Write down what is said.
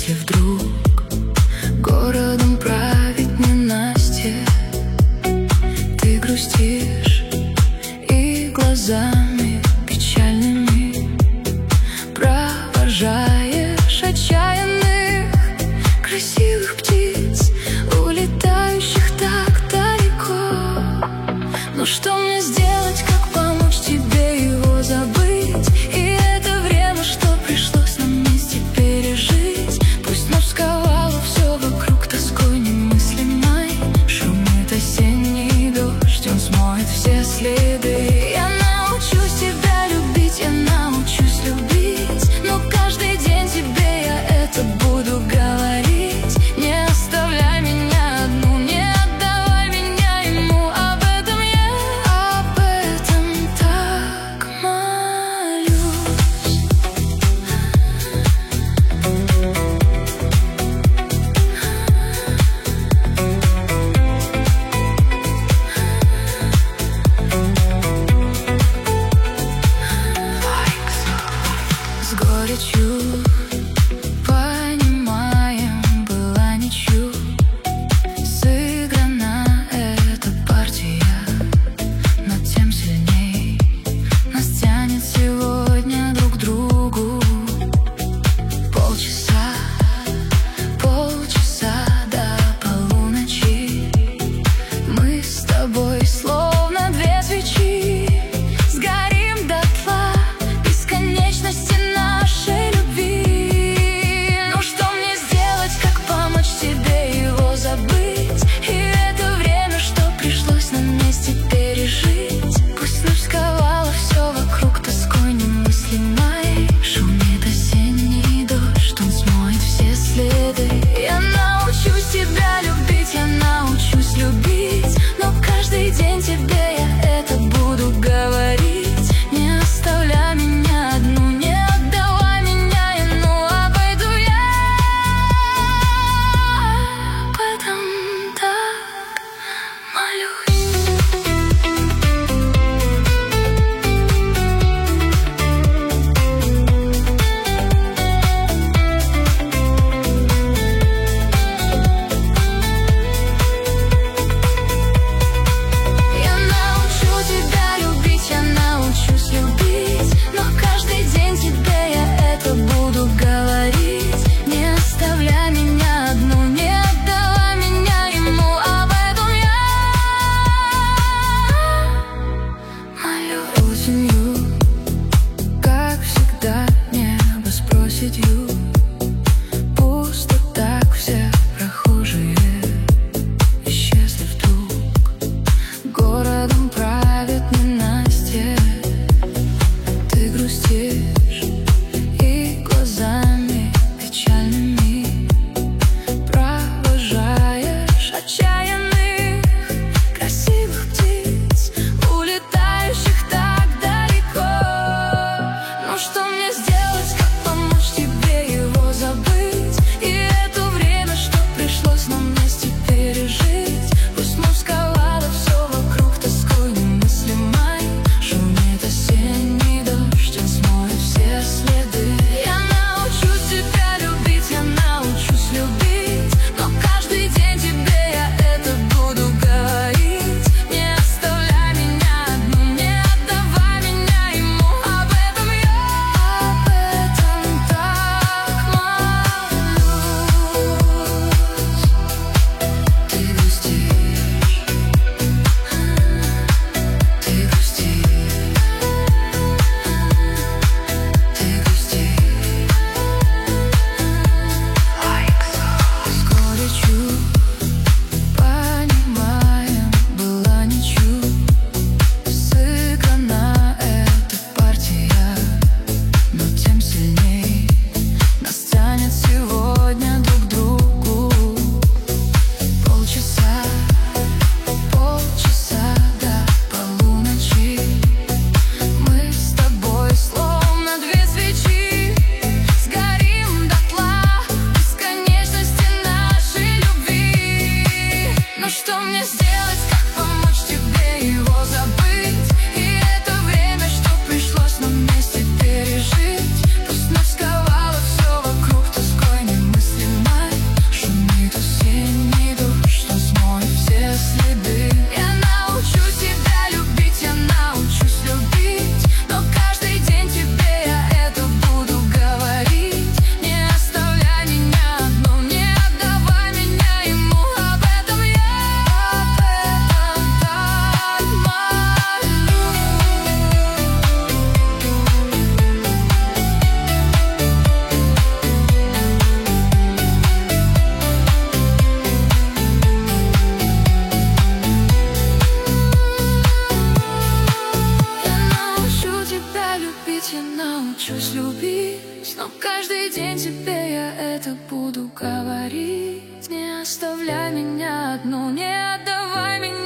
если вдруг городом правит ненастье, ты грустишь и глазами печальными провожаешь отчаянных красивых птиц, улетающих так далеко. Но что мне сделать, как помочь тебе его забыть? И это время, что пришлось нам вместе пережить, пусть нас сковало все вокруг тоской немыслимой. Шумит осенний дождь, он смоет все следы. Я научусь тебя любить, я научусь любить, но каждый день тебе я это буду говорить. Не оставляй меня одну, не отдавай меня ему, об этом так молюсь. С горечью понимаем, была ничью сыграна эта партия, но тем сильней нас тянет сегодня друг к другу. Полчаса до полуночи мы с тобой словно две свечи сгорим дотла бесконечности нашей любви. Ну что мне сделать, как помочь тебе его забыть? И это время, что пришлось нам вместе пережить, пусть нас сковало все вокруг тоской немыслимой. Шумит осенний дождь, он смоет все следы. Я научусь тебя любить, я научусь любить, но каждый день тебе я это буду говорить. Не оставляй меня одну, не отдавай меня ему, обойду я об этом так молюсь. Я научу тебя любить, я научусь любить, но каждый день тебе я это буду говорить. Не оставляй меня одну, не отдавай меня ему, об этом молюсь. Осенью, как всегда, небо с проседью, пусто так, все прохожие исчезли вдруг. Городом правит ненастье, ты грустишь и глазами печальными провожаешь отчаянных красивых птиц, улетающих так далеко. Ну что мне сделать, как помочь тебе когда-нибудь я научусь любить, но каждый день тебе я это буду говорить. Не оставляй меня одну, не отдавай меня.